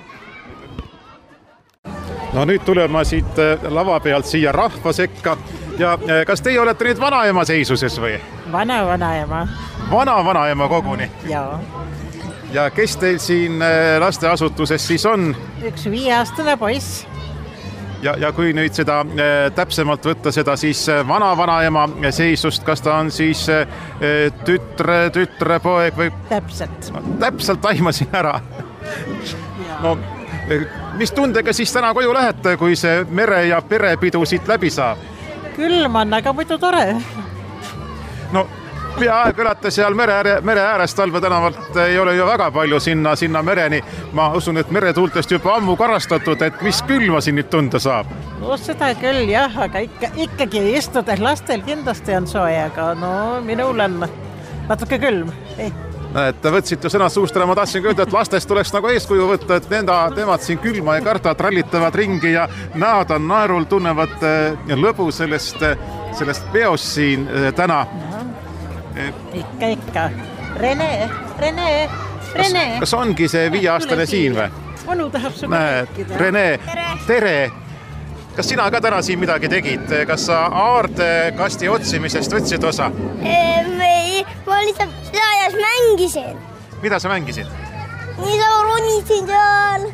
No nüüd tuleme siit lava pealt siia rahva sekka, ja kas teie olete nüüd vanaema seisuses või? Vana-vanaema. Vana-vanaema koguni? Jaa. Ja kes teil siin lasteasutuses siis on? Üks viieaastane poiss. Ja, ja kui nüüd seda täpsemalt võtta seda siis vana-vanaema seisust, kas ta on siis tütre, tütre, poeg või? Täpselt. No, täpselt aimasin ära. No, mis tundega siis täna koju lähete, kui see mere- ja perepidu siit läbi saab? Külm on, aga muidu tore. No, peaaegu elate seal mere, mere äärest Talve tänavalt, ei ole ju väga palju sinna, sinna mereni. Ma usun, et meretuultest juba ammu karastatud, et mis külma siin nüüd tunda saab? No seda küll jah, aga ikka, ikkagi istudes lastel kindlasti on soe, aga no minul on natuke külm. Ei. Et võtsid ju sõnad suust ära, ma tahtsin öelda, et lastest tuleks nagu eeskuju võtta, et nenda, temad siin külma ei karta, trallitavad ringi ja näod on naerul, tunnevad lõbu sellest, sellest peost siin täna. Ikka, ikka. Rene, Rene, Rene. Kas, kas ongi see viieaastane siin või? Onu tahab suga rääkida. Rene, tere. Kas sina ka täna siin midagi tegid? Kas sa aardekasti otsimisest võtsid osa? Ei, ma lihtsalt lajas mängisin. Mida sa mängisid? Nii sama ronisin seal.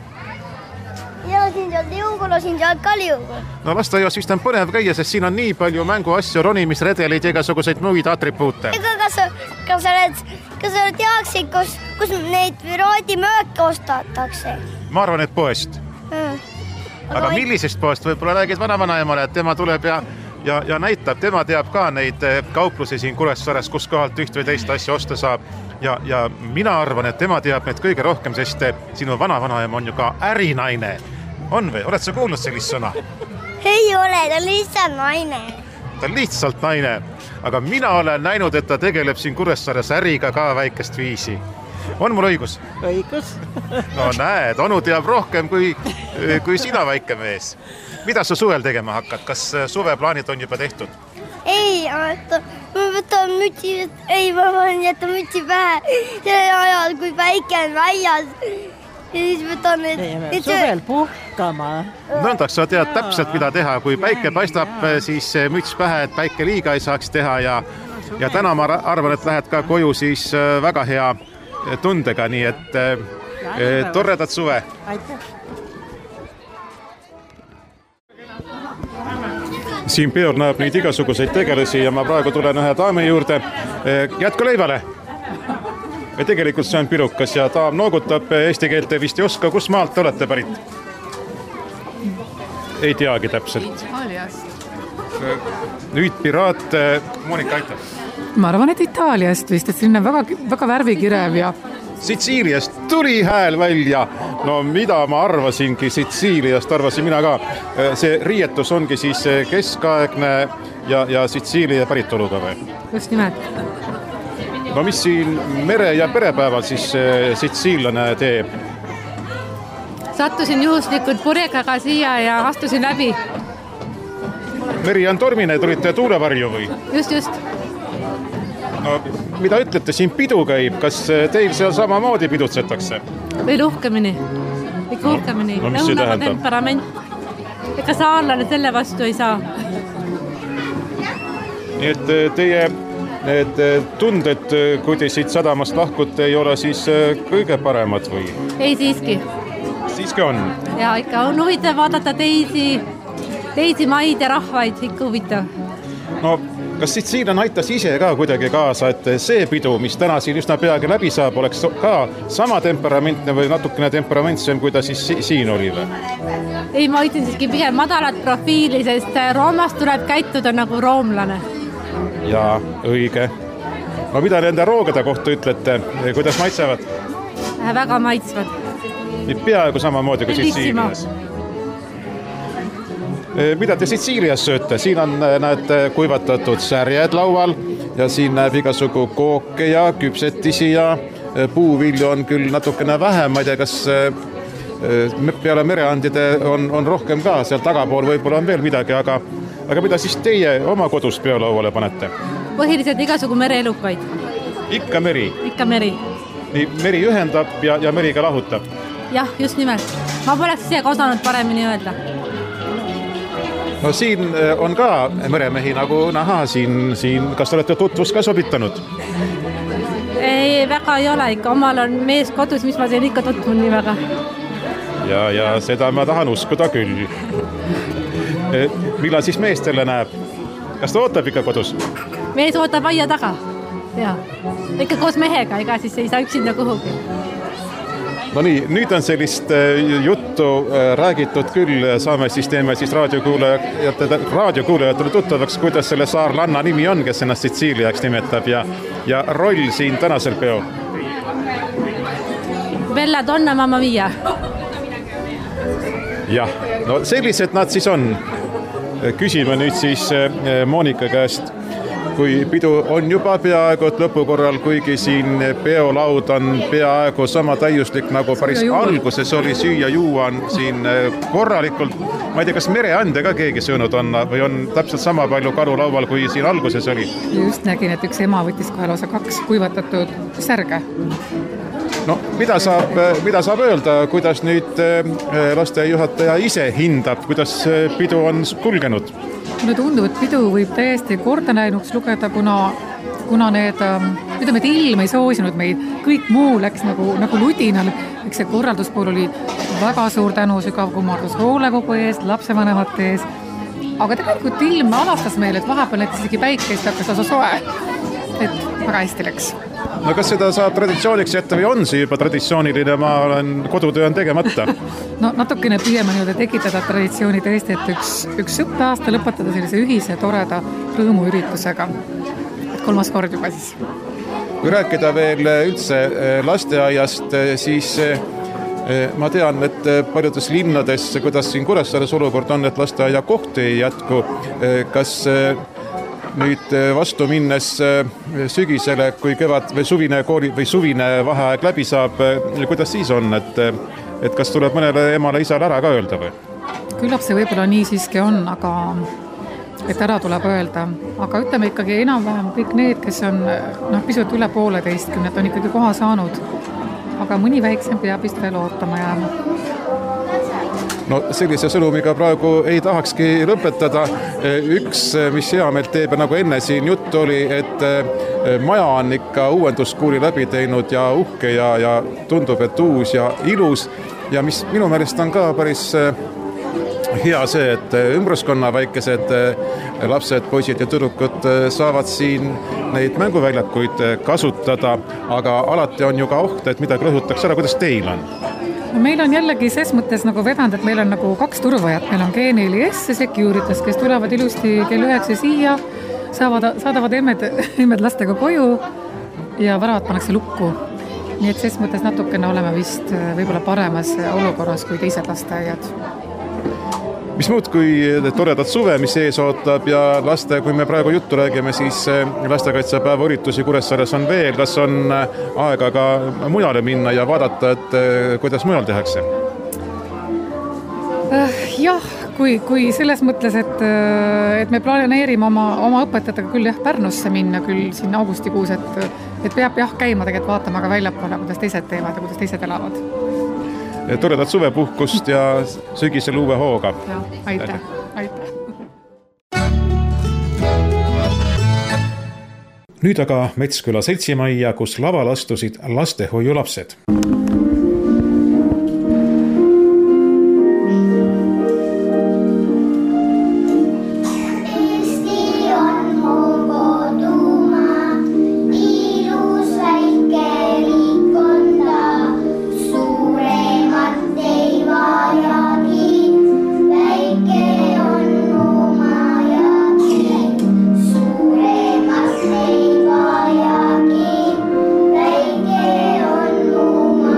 Ja siin seal liugu, lasin seal ka liugu. No lasteaias vist on põnev käia, sest siin on nii palju mänguasju, ronimisredeleid ja igasuguseid muid atribuute. Ega kas, kas sa oled, kas sa teaksid, kus, kus neid piraadimööke ostatakse? Ma arvan, et poest. Hmm. Aga, aga millisest poest võib-olla räägid vana-vanaemale, et tema tuleb ja, ja, ja näitab, tema teab ka neid kauplusi siin Kuressaares, kus kohalt üht või teist asja osta saab. Ja, ja mina arvan, et tema teab need kõige rohkem, sest sinu vana-vanaema on ju ka ärinaine. On või? Oled sa kuulnud sellist sõna? Ei ole, ta on lihtsalt naine. Ta on lihtsalt naine. Aga mina olen näinud, et ta tegeleb siin Kuressaares äriga ka väikest viisi. On mul õigus? Õigus. No näed, onu teab rohkem kui, kui sina väike mees. Mida sa suvel tegema hakkad? Kas suveplaanid on juba tehtud? Ei, ma võtan mütsi, ei, ma võin jätta mütsi pähe selle ajal, kui päike on väljas. Ja siis võtan need... Ei, suvel puhkama. Nõndaks sa tead täpselt, mida teha. Kui päike paistab, siis müts pähe, et päike liiga ei saaks teha. Ja, ja täna ma arvan, et lähed ka koju siis väga hea tundega, nii et ja, torredat suve. Aitäh. Siin peol näeb neid igasuguseid tegelasi ja ma praegu tulen ühe daami juurde. Jätku leivale. Ja tegelikult see on pirukas ja daam noogutab, eesti keelt te vist ei oska. Kus maalt te olete pärit? Ei teagi täpselt. Itaaliast. Nüüd piraat, Monika aitab. Ma arvan, et Itaaliast vist, et siin on väga, väga värvikirev ja... Sitsiiliast tuli hääl välja. No mida ma arvasingi Sitsiiliast, arvasin mina ka. See riietus ongi siis keskaegne ja, ja Sitsiilia päritoluga või? Just nimelt. No mis siin mere- ja perepäeval siis sitsiillane teeb? Sattusin juhuslikult purjekaga siia ja astusin läbi. Meri on tormine, tulite tuulevarju või? Just, just. No, mida ütlete, siin pidu käib, kas teil seal samamoodi pidutsetakse? Veel uhkemini, ikka uhkemini, no, lõunaga temperament. Ega saarlane selle vastu ei saa. Nii et teie need tunded, kui te siit sadamast lahkute, ei ole siis kõige paremad või? Ei siiski. Siiski on? Ja ikka on huvitav vaadata teisi, teisi maid ja rahvaid, ikka huvitav. No, kas Sitsiilian aitas ise ka kuidagi kaasa, et see pidu, mis täna siin üsna peagi läbi saab, oleks ka sama temperamentne või natukene temperamentsem, kui ta siis siin oli või? Ei, ma ütlen siiski pigem madalat profiili, sest Roomast tuleb käituda nagu roomlane. Jaa, õige. No mida nende roogade kohta ütlete? Kuidas maitsevad? Väga maitsvad. Peaaegu samamoodi kui Sitsiilias. Mida te Sitsiilias sööte? Siin on näed kuivatatud särjed laual ja siin näeb igasugu kooke ja küpsetisi ja puuvilju on küll natukene vähem. Ma ei tea, kas peale mereandide on, on rohkem ka, seal tagapool võib-olla on veel midagi, aga, aga mida siis teie oma kodus peolauale panete? Põhiliselt igasugu mereelukaid. Ikka meri? Ikka meri. Nii, meri ühendab ja, ja meri ka lahutab? Jah, just nimelt. Ma poleks ise osanud paremini öelda. no siin on ka meremehi nagu näha siin, siin, kas olete tutvus ka sobitanud? Ei, väga ei ole ikka, omal on mees kodus, mis ma siin ikka tutvun nii väga. Ja, ja seda ma tahan uskuda küll. Millal siis mees teile näeb? Kas ta ootab ikka kodus? Mees ootab aia taga, ja. Ikka koos mehega, ega siis ei saa üksinda kuhugi. No nii, nüüd on sellist juttu räägitud küll, saame siis teeme siis raadiokuulajatele, raadiokuulajatele tuttavaks, kuidas selle saarlanna nimi on, kes ennast Sitsiiliaks nimetab ja, ja roll siin tänasel peo. Bella donna mamma mia. Jah, no sellised nad siis on. Küsime nüüd siis Monika käest, kui pidu on juba peaaegu lõpukorral, kuigi siin peolaud on peaaegu sama täiuslik nagu päris alguses oli, süüa juua on siin korralikult. Ma ei tea, kas mereande ka keegi söönud on või on täpselt sama palju karu laual, kui siin alguses oli? Just nägin, et üks ema võttis kohe lausa kaks kuivatatud särge. No, mida saab, mida saab öelda, kuidas nüüd lastejuhataja ise hindab, kuidas pidu on kulgenud? Mulle tundub, et pidu võib täiesti kordanäinuks lugeda, kuna, kuna need, ütleme, et ilm ei soosinud meid. Kõik muu läks nagu, nagu ludinal. Eks see korralduspool oli väga suur tänu, sügav kummardus hoolekogu ees, lapsevanemate ees. Aga tegelikult ilm alastas meile, et vahepeal näiteks isegi päikeist hakkas osa soe. Et väga hästi läks. No kas seda saab traditsiooniks jätta või on see juba traditsiooniline, ma olen kodutöö on tegemata? No natukene püüame nii tekitada traditsiooni tõesti, et üks, üks õppeaasta lõpetada sellise ühise toreda rõõmuüritusega. Et kolmas kord juba siis. Kui rääkida veel üldse lasteaiast, siis ma tean, et paljudes linnades, kuidas siin Kuressaares olukord on, et lasteaia kohti ei jätku. Kas nüüd vastu minnes sügisele, kui kevad või suvine, kooli, või suvine vaheaeg läbi saab, kuidas siis on, et, et kas tuleb mõnele emale isale ära ka öelda või? Küllap see võib-olla nii siiski on, aga et ära tuleb öelda. Aga ütleme ikkagi enam-vähem kõik need, kes on no, pisut üle pooleteistkümnet, on ikkagi koha saanud. Aga mõni väiksem peab vist veel ootama jääma. No sellise sõnumiga praegu ei tahakski lõpetada. Üks, mis hea meelt teeb, nagu enne siin jutt oli, et maja on ikka uuenduskuuli läbi teinud ja uhke ja, ja tundub, et uus ja ilus. Ja mis minu meelest on ka päris hea see, et ümbruskonna väikesed lapsed, poisid ja tüdrukud saavad siin neid mänguväljakuid kasutada, aga alati on ju ka oht, et midagi rõhutakse ära, kuidas teil on? Meil on jällegi ses mõttes nagu vedanud, et meil on nagu kaks turvajat. Meil on Geenili S ja Securitas, kes tulevad ilusti kell üheksa siia, saavad, saadavad emmed, emmed lastega koju ja väravad pannakse lukku. Nii et ses mõttes natukene oleme vist võib-olla paremas olukorras kui teised lasteaiad. Mis muud kui toredad suve, mis ees ootab ja laste, kui me praegu juttu räägime, siis lastekaitsepäeva üritusi Kuressaares on veel. Kas on aega ka mujale minna ja vaadata, et kuidas mujal tehakse? Jah, kui, kui selles mõttes, et, et me planeerime oma, oma õpetajatega küll jah, Pärnusse minna küll siin augustikuus, et, et peab jah käima tegelikult vaatama ka väljapoole, kuidas teised teevad ja kuidas teised elavad. Toredat suvepuhkust ja sügisel uue hooga. Ja, aitäh, aitäh. Nüüd aga Metsküla seltsimajja, kus laval astusid lastehoiulapsed. Oma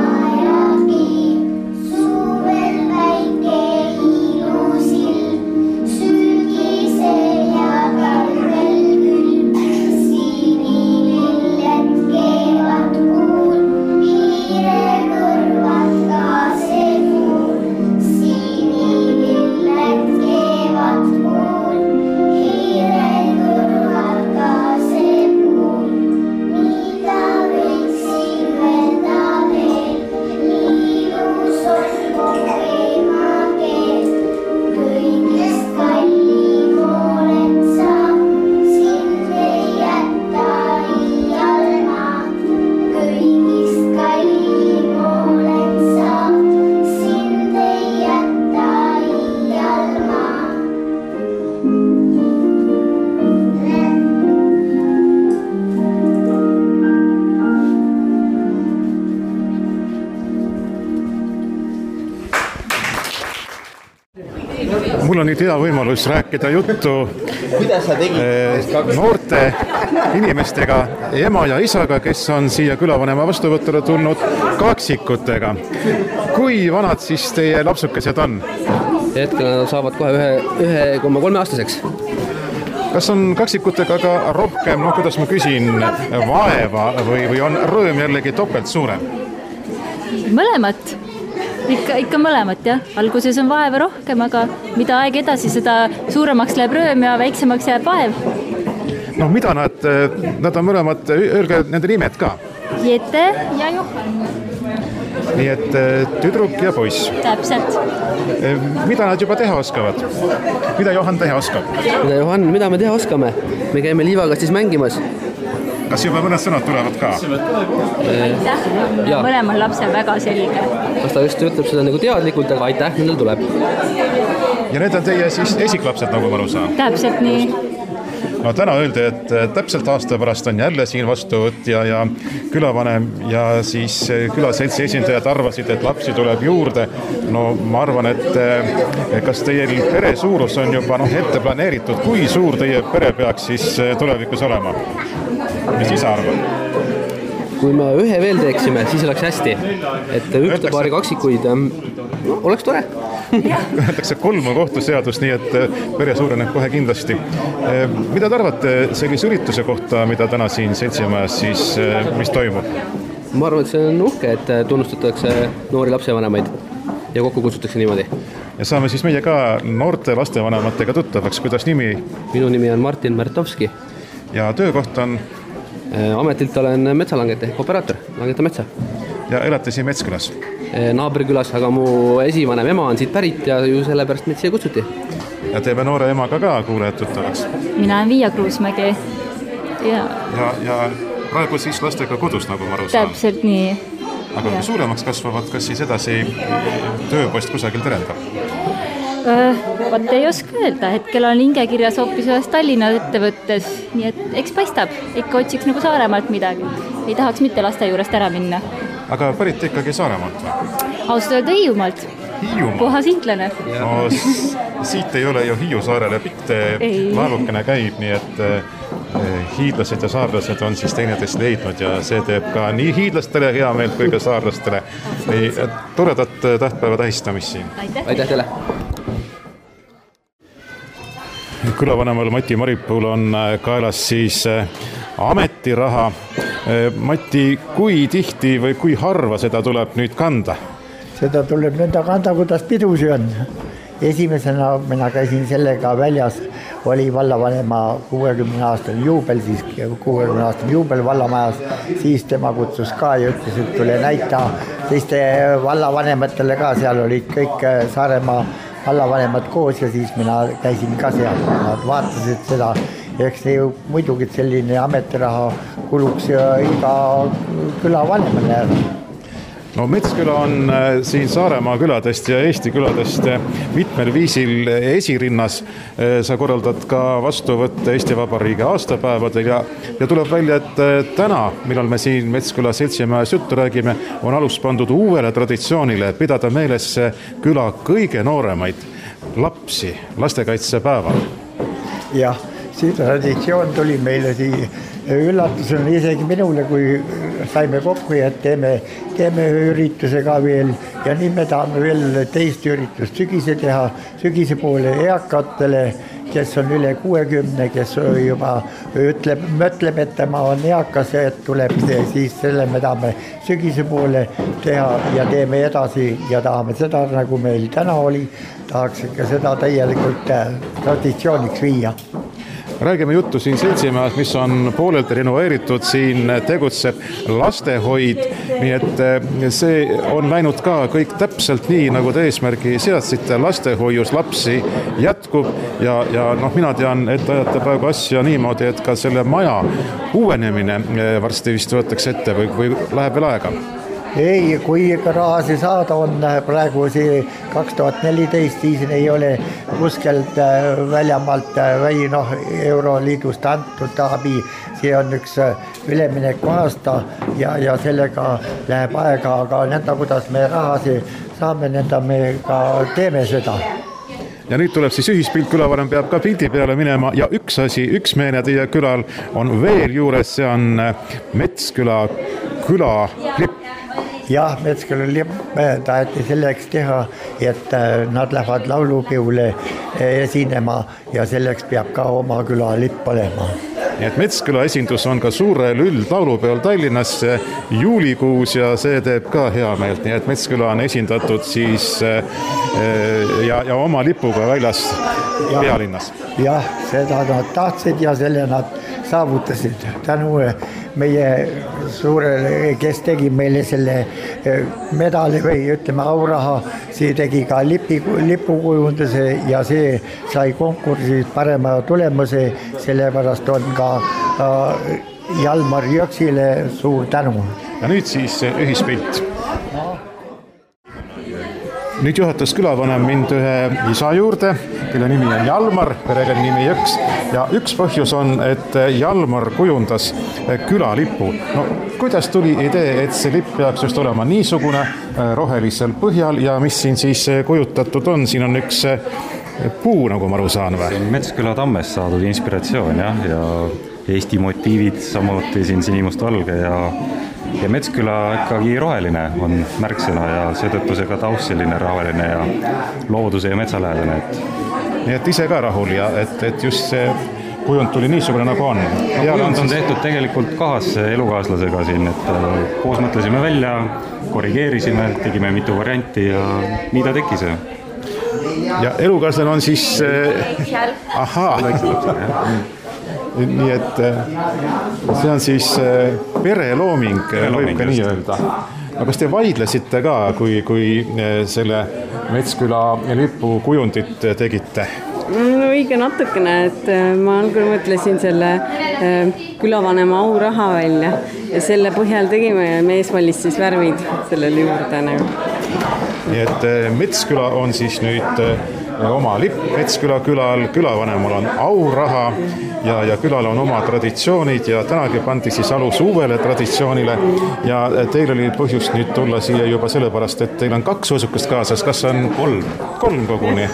mul on nüüd hea võimalus rääkida juttu noorte inimestega, ema ja isaga, kes on siia külavanema vastuvõtule tulnud kaksikutega. Kui vanad siis teie lapsukesed on? Hetkel nad saavad kohe ühe, ühe koma kolme aastaseks. Kas on kaksikutega ka rohkem, no kuidas ma küsin, vaeva või, või on rõõm jällegi topelt suurem? Mõlemat. Ikka, ikka mõlemat, jah. Alguses on vaeva rohkem, aga mida aeg edasi, seda suuremaks läheb rõõm ja väiksemaks jääb vaev. No mida nad, nad on mõlemad, öelge nende nimed ka. Jete ja Johan. Nii et tüdruk ja poiss. Täpselt. Mida nad juba teha oskavad? Mida Johan teha oskab? Mida Johan, mida me teha oskame? Me käime liivakastis mängimas. Kas juba mõned sõnad tulevad ka? Aitäh. Mõlemal lapsel väga selge. Kas ta just ütleb seda nagu teadlikult, aga aitäh, nendel tuleb. Ja need on teie siis esiklapsed, nagu ma aru saan? Täpselt nii. No täna öeldi, et täpselt aasta pärast on jälle siin vastuvõtt ja, ja külavanem ja siis külaseltsi esindajad arvasid, et lapsi tuleb juurde. No ma arvan, et kas teie pere suurus on juba no, ette planeeritud, kui suur teie pere peaks siis tulevikus olema? Mis isa arvab? Kui me ühe veel teeksime, siis oleks hästi. Et ükste paari kaksikuid no, oleks tore. Öeldakse kolm on kohtuseadus, nii et pere suureneb kohe kindlasti. Mida te arvate sellise ürituse kohta, mida täna siin seltsimajas siis, mis toimub? Ma arvan, et see on uhke, et tunnustatakse noori lapsevanemaid ja kokku kutsutakse niimoodi. Ja saame siis meie ka noorte lastevanematega tuttavaks. Kuidas nimi? Minu nimi on Martin Märtovski. Ja töökoht on? Ametilt olen metsalangete, operaator, langeta metsa. Ja elate siin Metskülas? Naabrikülas, aga mu esivanem ema on siit pärit ja ju sellepärast meid siia kutsuti. Ja teeme noore emaga ka kuulejad tuttavaks? Mina olen Viia Kruusmägi. Ja, ja, ja praegu siis lastega kodus, nagu ma aru saan? Täpselt nii. Aga kui suuremaks kasvavad, kas siis edasi tööpost kusagil terendab? Vaat ei oska öelda, hetkel on hingekirjas hoopis ühes Tallinna ettevõttes, nii et eks paistab, ikka otsiks nagu Saaremaalt midagi. Ei tahaks mitte laste juurest ära minna. Aga pärit ikkagi Saaremaalt või? Ausalt öelda Hiiumaalt. Hiiumaalt? Puhas intlane. No siit ei ole ju Hiiu saarele pitte laevukene käib, nii et hiidlased ja saarlased on siis teineteist leidnud ja see teeb ka nii hiidlastele hea meelt kui ka saarlastele. Toredat tähtpäeva tähistamist siin. Aitäh, Aitäh teile! Külavanemal Mati Maripul on kaelas siis ametiraha. Mati, kui tihti või kui harva seda tuleb nüüd kanda? Seda tuleb nüüd kanda, kuidas pidusi on. Esimesena mina käisin sellega väljas, oli vallavanema kuuekümne aastane juubel, siis kuuekümne aastane juubel vallamajas, siis tema kutsus ka ja ütles, et tule näita teiste vallavanematele ka, seal olid kõik Saaremaa vallavanemad koos ja siis mina käisin ka seal, nad vaatasid seda, eks see ju muidugi selline ametiraha kuluks iga külavanemale. No Metsküla on siin Saaremaa küladest ja Eesti küladest mitmel viisil esirinnas. Sa korraldad ka vastuvõtte Eesti Vabariigi aastapäevadel ja, ja tuleb välja, et täna, millal me siin Metsküla seltsimajas juttu räägime, on alus pandud uuele traditsioonile pidada meeles küla kõige nooremaid lapsi lastekaitsepäeval. Jah, see traditsioon tuli meile siin üllatusena isegi minule, kui saime kokku ja teeme, teeme ürituse ka veel ja nii me tahame veel teist üritust sügise teha, sügise poole eakatele, kes on üle kuuekümne, kes juba ütleb, mõtleb, et tema on eakas, et tuleb see, siis selle me tahame sügise poole teha ja teeme edasi ja tahame seda, nagu meil täna oli, tahaks ikka seda täielikult traditsiooniks viia. Räägime juttu siin seltsimajas, mis on poolelt renoveeritud, siin tegutseb lastehoid, nii et see on läinud ka kõik täpselt nii, nagu te eesmärgi seadsite, lastehoius lapsi jätkub ja, ja noh, mina tean, et ajate praegu asja niimoodi, et ka selle maja uuenemine varsti vist võetakse ette või, või läheb veel aega? Ei, kui ikka rahasi saada on praegu see kaks tuhat neliteist, siis ei ole kuskelt väljamaalt või noh, Euroliidust antud abi. See on üks ülemineku aasta ja, ja sellega läheb aega, aga nenda, kuidas me rahasi saame, nenda me ka teeme seda. ja nüüd tuleb siis ühispilt, külavanem peab ka pildi peale minema ja üks asi, üks meene teie külal on veel juures, see on Metsküla külalipp. Jah, Metsküla lipp taheti selleks teha, et nad lähevad laulupeole esinema ja selleks peab ka oma külalipp olema. Nii et Metsküla esindus on ka suurel üldlaulupeol Tallinnas juulikuus ja see teeb ka hea meelt, nii et Metsküla on esindatud siis ja, ja oma lipuga väljas ja, pealinnas. Jah, seda nad tahtsid ja selle nad saavutasid tänu meie suurele, kes tegi meile selle medali või ütleme auraha, see tegi ka lipi, lipukujunduse ja see sai konkursis parema tulemuse, sellepärast on ka äh, Jalmar Jõksile suur tänu. Ja nüüd siis ühispilt. Nüüd juhatas külavanem mind ühe isa juurde, kelle nimi on Jalmar, perega nimi Jõks ja üks põhjus on, et Jalmar kujundas külalipu. No, kuidas tuli idee, et see lipp peaks just olema niisugune rohelisel põhjal ja mis siin siis kujutatud on? Siin on üks puu, nagu ma aru saan või? Metsküla tammest saadud inspiratsioon jah, ja Eesti motiivid samuti siin sinimustvalge ja ja Metsküla ikkagi roheline on märksõna ja seetõttu see ka taust selline roheline ja looduse ja metsalähedane. Et... nii et ise ka rahul ja et, et just see kujund tuli niisugune nagu on. No, kujund on tehtud tegelikult kahas elukaaslasega siin, et koos mõtlesime välja, korrigeerisime, tegime mitu varianti ja nii ta tekkis. Ja elukaaslane on siis... ahaa! Nii et see on siis perelooming, võib ka nii öelda. Aga kas te vaidlesite ka, kui, kui selle Metsküla lipu kujundit tegite? No õige natukene, et ma algul mõtlesin selle külavanema auraha välja ja selle põhjal tegime ja mees valis siis värvid sellele juurde. Nii et Metsküla on siis nüüd oma lipp Metsküla külal, külavanemal on auraha ja, ja külal on oma traditsioonid ja tänagi pandi siis alus uuele traditsioonile ja teil oli põhjust nüüd tulla siia juba sellepärast, et teil on kaks osukest kaasas, kas on kolm, kolm koguni?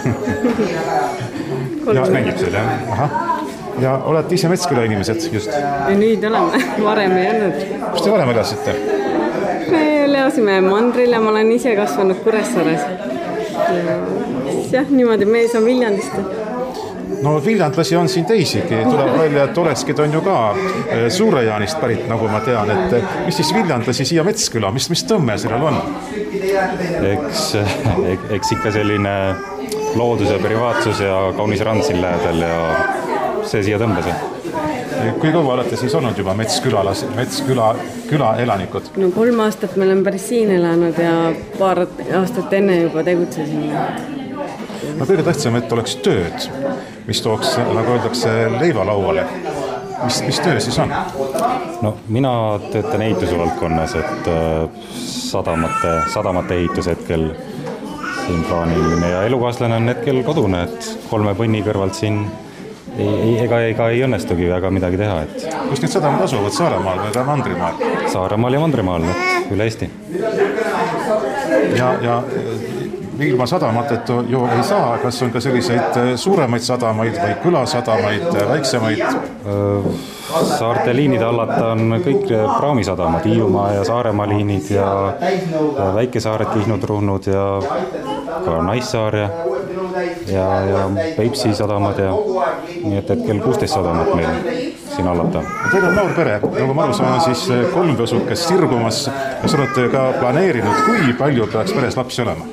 Kolm mängib seal, jah. Aha. Ja olete ise Metsküla inimesed, just? Ja nüüd oleme, varem ei olnud. Kus te varem elasite? Me elasime Mandril ja ma olen ise kasvanud Kuressaares. Jah, niimoodi, mees on Viljandist. No viljandlasi on siin teisigi, tuleb välja, et Oleskid on ju ka Suure-Jaanist pärit, nagu ma tean, et mis siis viljandlasi siia Metsküla, mis, mis tõmme sellel on? Eks, eks ikka selline loodus ja privaatsus ja kaunis rand siin lähedal ja see siia tõmbas. Kui kaua olete siis olnud juba Metskülalas, Metsküla küla elanikud? No kolm aastat me oleme päris siin elanud ja paar aastat enne juba tegutsesime. No kõige tähtsam, et oleks tööd, mis tooks, nagu öeldakse, leiva lauale. Mis, mis töö siis on? No, mina töötan ehitusvaldkonnas, et sadamate, sadamate ehitus hetkel siin plaaniline ja elukaaslane on hetkel kodune, et kolme põnni kõrvalt siin ei, ega, ega ei õnnestugi väga midagi teha. Et... Kus need sadamad asuvad, Saaremaal või ka Mandrimaal? Saaremaal ja Mandrimaal, et üle Eesti. Ja, ja ilma sadamateta ju ei saa, kas on ka selliseid suuremaid sadamaid või külasadamaid, väiksemaid? Saarte liinide allata on kõik praamisadamad, Hiiumaa ja Saaremaa liinid ja, ja Väikesaared, Kihnud, Ruhnud ja ka Naissaar ja, ja, ja Peipsi sadamad ja nii et hetkel kuusteist sadamat meil siin allata. Teil on noor pere, nagu ma aru saan, siis kolm vesukest sirgumas ja sa olete ka planeerinud, kui palju peaks peres lapsi olema?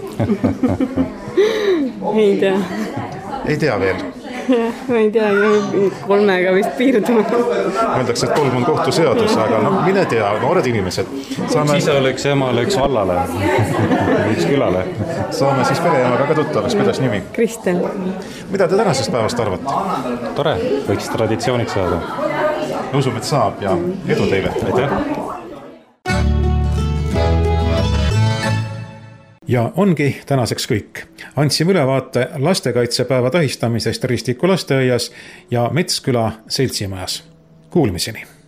Ei tea. Ei tea veel? Jah, ma ei tea, kolmega vist piirduma. Öeldakse, et kolm on kohtuseadus, aga no, mine tea, noored inimesed. Saame... Siis oleks emale üks vallale, üks külale. Saame siis pereemaga ka tuttavaks, kuidas nimi? Kristel. Mida te tänasest päevast arvate? Tore, võiks traditsiooniks saada. Usume, et saab ja edu teile. Aitäh. Ja ongi tänaseks kõik. Andsime ülevaate lastekaitsepäeva tähistamisest Ristiku lasteaias ja Metsküla seltsimajas. Kuulmiseni!